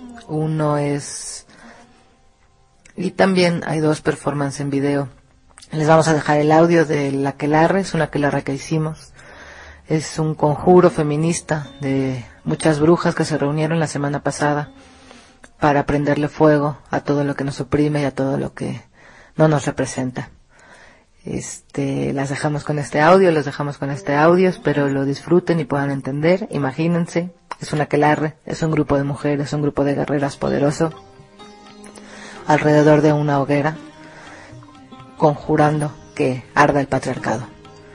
y también hay 2 performance en video. Les vamos a dejar el audio del aquelarre, es un aquelarre que hicimos. Es un conjuro feminista de muchas brujas que se reunieron la semana pasada para prenderle fuego a todo lo que nos oprime y a todo lo que no nos representa. Las dejamos con este audio, los dejamos con este audio, espero lo disfruten y puedan entender. Imagínense, es un aquelarre, es un grupo de mujeres, un grupo de guerreras poderoso, alrededor de una hoguera, conjurando que arda el patriarcado.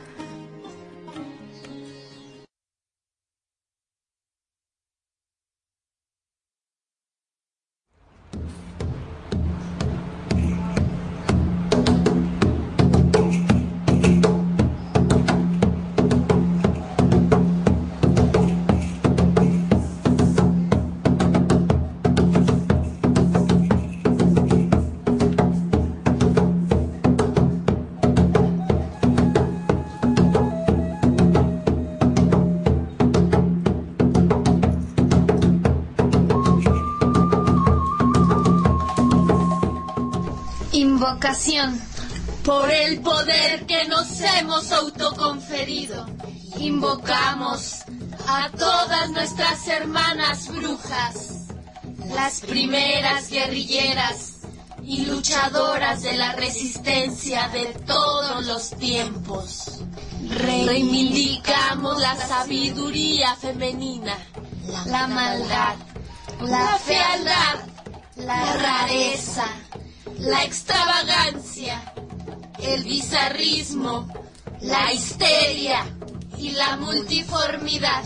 Invocación. Por el poder que nos hemos autoconferido, invocamos a todas nuestras hermanas brujas, las primeras guerrilleras y luchadoras de la resistencia de todos los tiempos. Reivindicamos la sabiduría femenina, la maldad, la fealdad, la rareza, la extravagancia, el bizarrismo, la histeria y la multiformidad.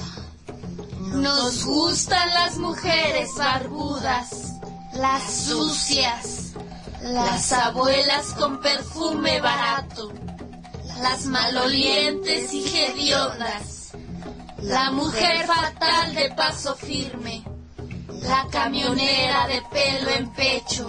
Nos gustan las mujeres barbudas, las sucias, las abuelas con perfume barato, las malolientes y hediondas, la mujer fatal de paso firme, la camionera de pelo en pecho.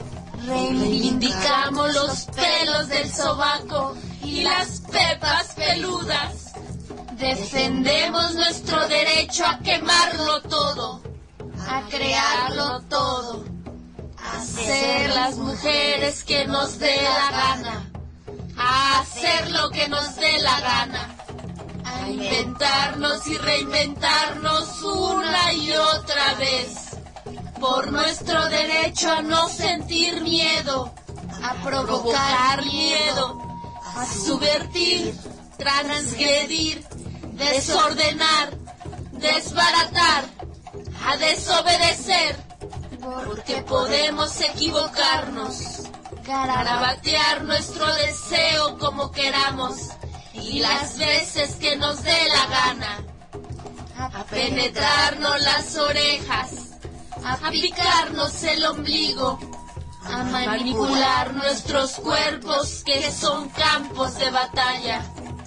Reivindicamos los pelos del sobaco y las pepas peludas. Defendemos nuestro derecho a quemarlo todo, a crearlo todo, a ser las mujeres que nos dé la gana, a hacer lo que nos dé la gana, a inventarnos y reinventarnos una y otra vez. Por nuestro derecho a no sentir miedo, a provocar miedo, a subvertir, transgredir, desordenar, desbaratar, a desobedecer, porque podemos equivocarnos, garabatear nuestro deseo como queramos y las veces que nos dé la gana, a penetrarnos las orejas, a picarnos el ombligo, a manipular nuestros cuerpos que son campos de batalla,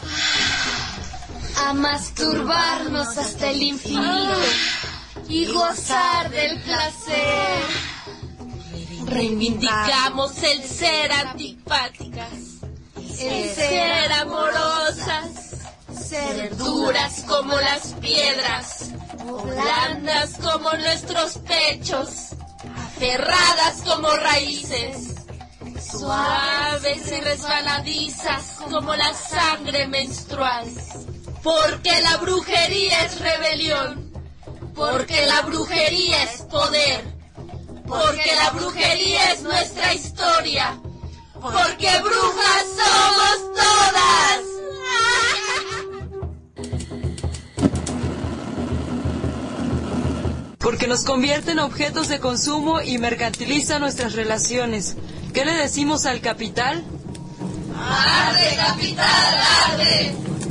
a masturbarnos hasta el infinito y gozar del placer. Reivindicamos el ser antipáticas, el ser amorosas, ser duras como las piedras, blandas como nuestros pechos, aferradas como raíces, suaves y resbaladizas como la sangre menstrual. Porque la brujería es rebelión, porque la brujería es poder, porque la brujería es nuestra historia, porque brujas somos todas. Porque nos convierte en objetos de consumo y mercantiliza nuestras relaciones. ¿Qué le decimos al capital? ¡Arde, capital, arde!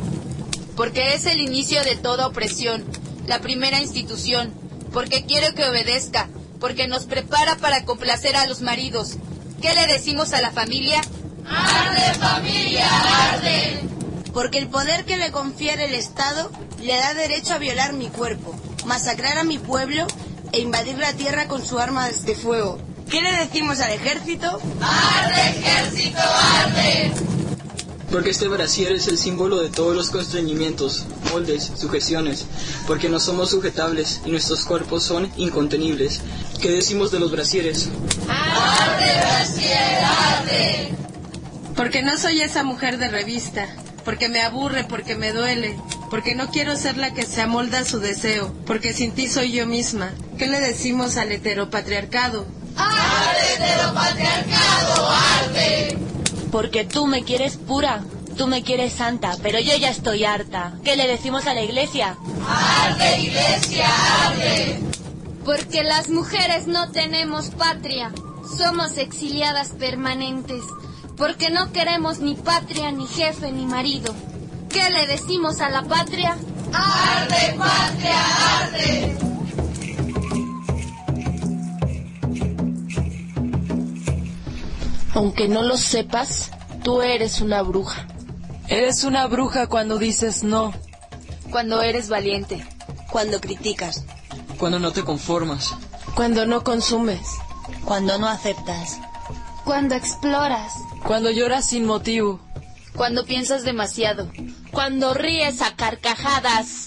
porque es el inicio de toda opresión, la primera institución, porque quiero que obedezca, porque nos prepara para complacer a los maridos. ¿Qué le decimos a la familia? ¡Arde, familia, arde! Porque el poder que le confiere el Estado le da derecho a violar mi cuerpo, masacrar a mi pueblo e invadir la tierra con su arma de fuego. ¿Qué le decimos al ejército? ¡Arde, ejército, arde! Porque este brasier es el símbolo de todos los constreñimientos, moldes, sujeciones, porque no somos sujetables y nuestros cuerpos son incontenibles. ¿Qué decimos de los brasieres? ¡Arde, brasier, arde! Porque no soy esa mujer de revista, porque me aburre, porque me duele, porque no quiero ser la que se amolda a su deseo, porque sin ti soy yo misma. ¿Qué le decimos al heteropatriarcado? ¡Arde, heteropatriarcado, arde! Porque tú me quieres pura, tú me quieres santa, pero yo ya estoy harta. ¿Qué le decimos a la iglesia? ¡Arde, iglesia, arde! Porque las mujeres no tenemos patria, somos exiliadas permanentes, porque no queremos ni patria, ni jefe, ni marido. ¿Qué le decimos a la patria? ¡Arde, patria, arde! Aunque no lo sepas, tú eres una bruja. Eres una bruja cuando dices no. Cuando eres valiente. Cuando criticas. Cuando no te conformas. Cuando no consumes. Cuando no aceptas. Cuando exploras. Cuando lloras sin motivo. Cuando piensas demasiado. Cuando ríes a carcajadas.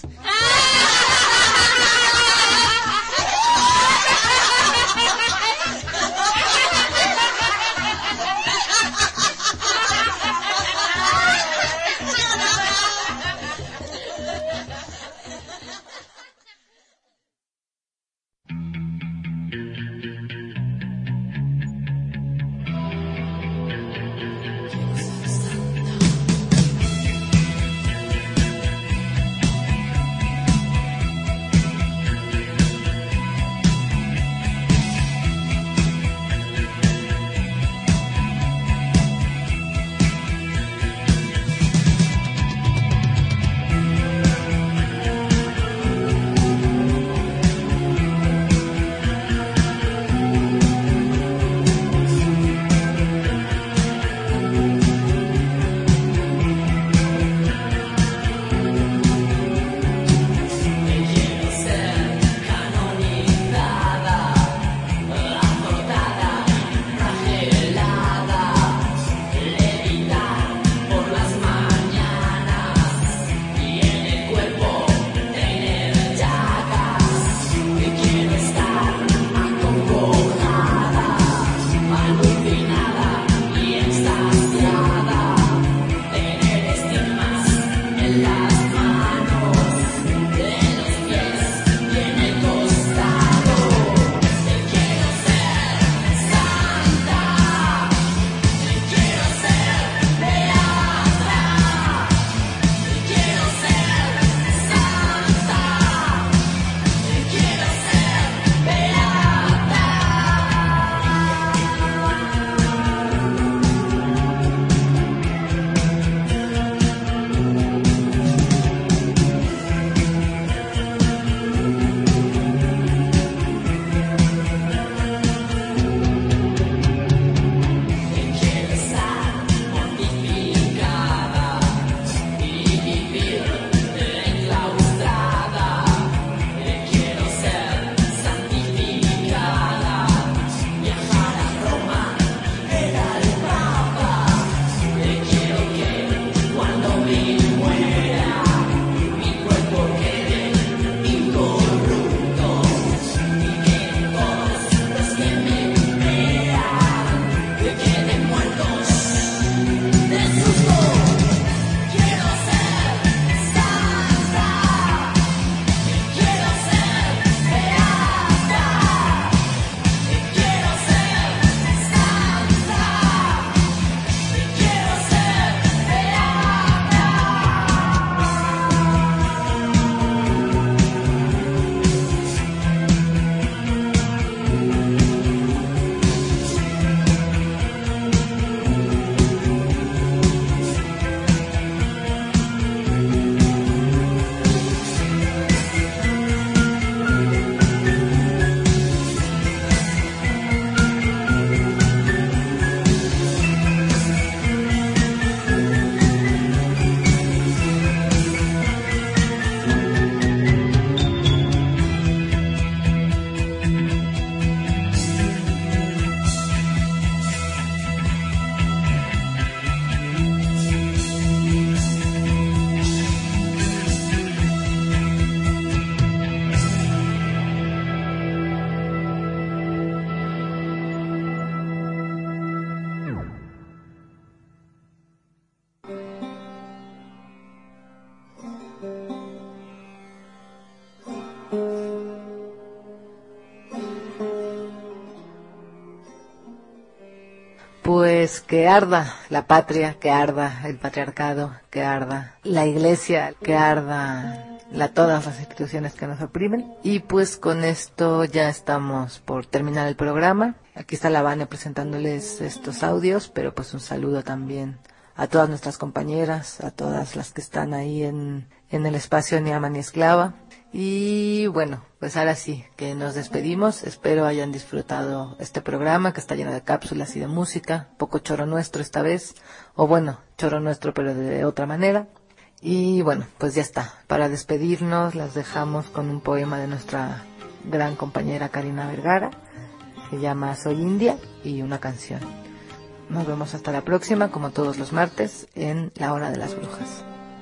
pues que arda la patria, que arda el patriarcado, que arda la iglesia, que arda todas las instituciones que nos oprimen. Y pues con esto ya estamos por terminar el programa. Aquí está la Vane presentándoles estos audios, pero pues un saludo también a todas nuestras compañeras, a todas las que están ahí en el espacio Ni Ama ni Esclava. Y bueno, pues ahora sí, que nos despedimos. Espero hayan disfrutado este programa que está lleno de cápsulas y de música, poco choro nuestro esta vez, o bueno, choro nuestro pero de otra manera. Y bueno, pues ya está. Para despedirnos las dejamos con un poema de nuestra gran compañera Karina Vergara, se llama Soy India, y una canción. Nos vemos hasta la próxima, como todos los martes, en La Hora de las Brujas.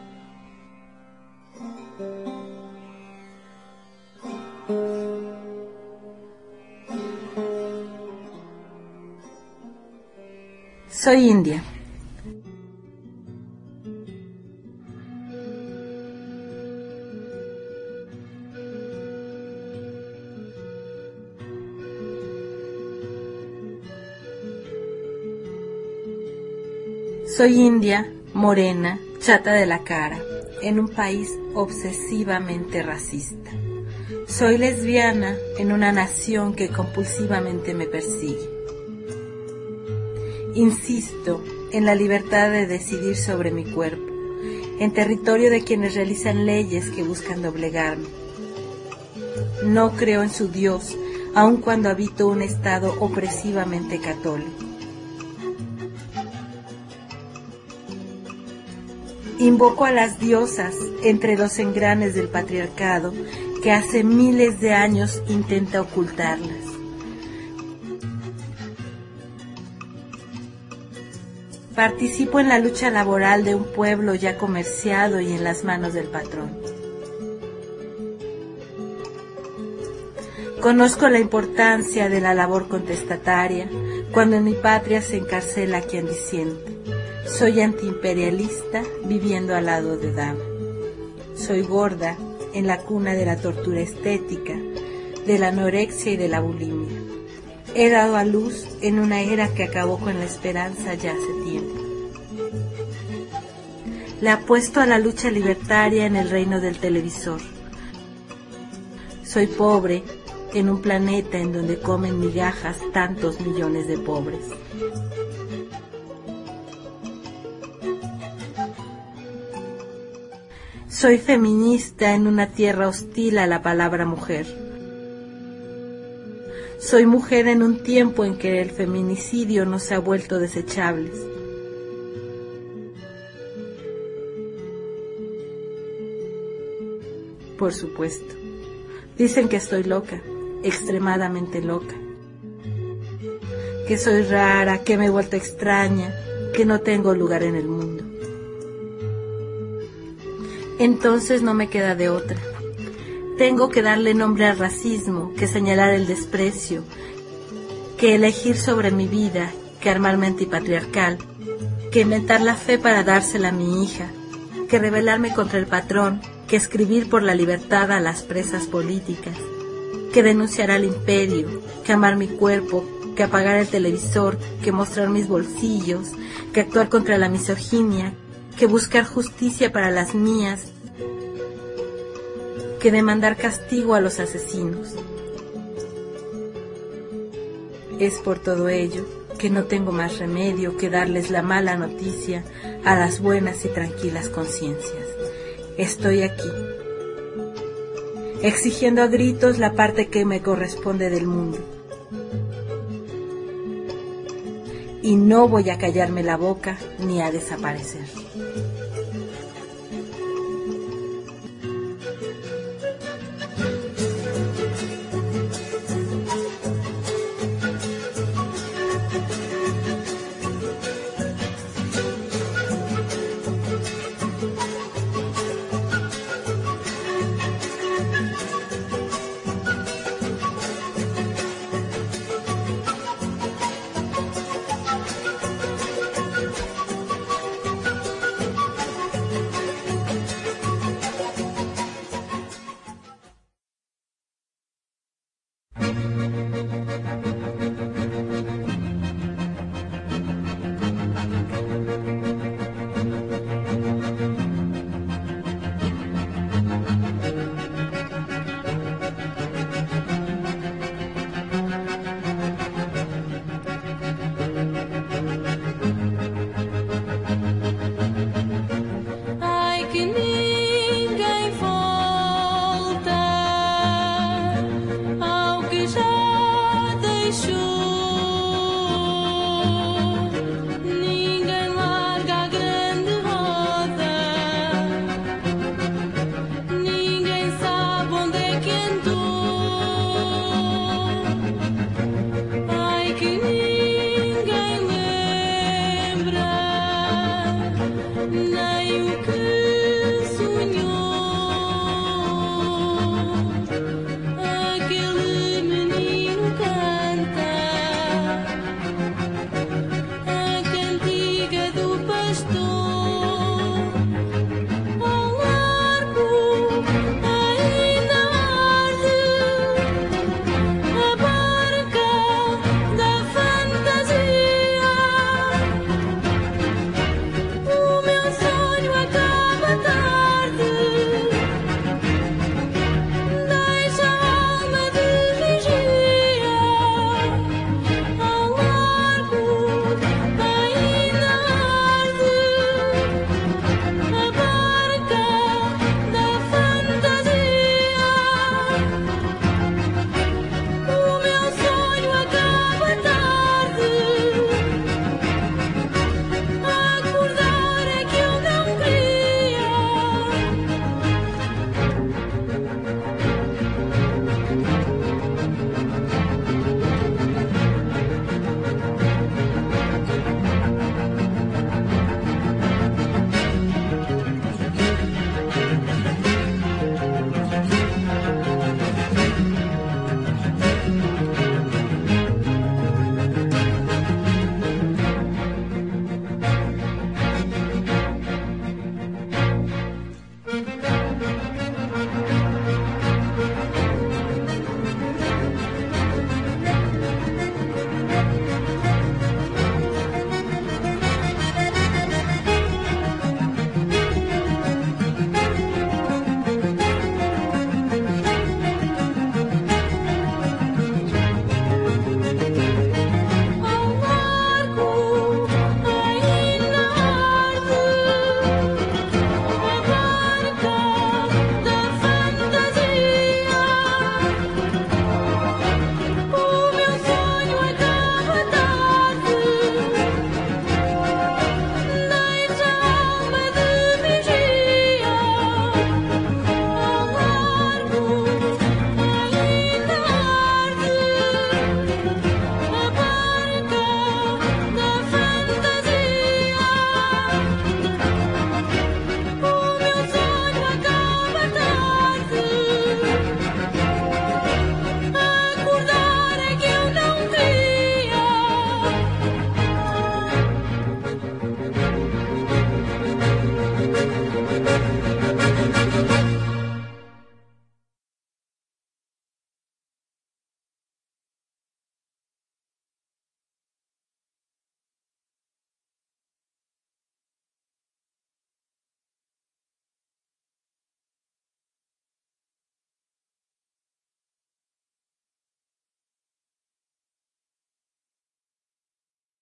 Soy India. Soy india, morena, chata de la cara, en un país obsesivamente racista. Soy lesbiana en una nación que compulsivamente me persigue. Insisto en la libertad de decidir sobre mi cuerpo, en territorio de quienes realizan leyes que buscan doblegarme. No creo en su Dios, aun cuando habito un estado opresivamente católico. Invoco a las diosas entre los engranes del patriarcado que hace miles de años intenta ocultarlas. Participo en la lucha laboral de un pueblo ya comerciado y en las manos del patrón. Conozco la importancia de la labor contestataria cuando en mi patria se encarcela a quien disiente. Soy antiimperialista viviendo al lado de Dama. Soy gorda en la cuna de la tortura estética, de la anorexia y de la bulimia. He dado a luz en una era que acabó con la esperanza ya hace tiempo. Le apuesto a la lucha libertaria en el reino del televisor. Soy pobre en un planeta en donde comen migajas tantos millones de pobres. Soy feminista en una tierra hostil a la palabra mujer. Soy mujer en un tiempo en que el feminicidio no se ha vuelto desechable. Por supuesto, dicen que estoy loca, extremadamente loca. Que soy rara, que me he vuelto extraña, que no tengo lugar en el mundo. Entonces no me queda de otra. Tengo que darle nombre al racismo, que señalar el desprecio, que elegir sobre mi vida, que armarme antipatriarcal, que inventar la fe para dársela a mi hija, que rebelarme contra el patrón, que escribir por la libertad a las presas políticas, que denunciar al imperio, que amar mi cuerpo, que apagar el televisor, que mostrar mis bolsillos, que actuar contra la misoginia, que buscar justicia para las mías, que demandar castigo a los asesinos. Es por todo ello que no tengo más remedio que darles la mala noticia a las buenas y tranquilas conciencias. Estoy aquí, exigiendo a gritos la parte que me corresponde del mundo. Y no voy a callarme la boca ni a desaparecer.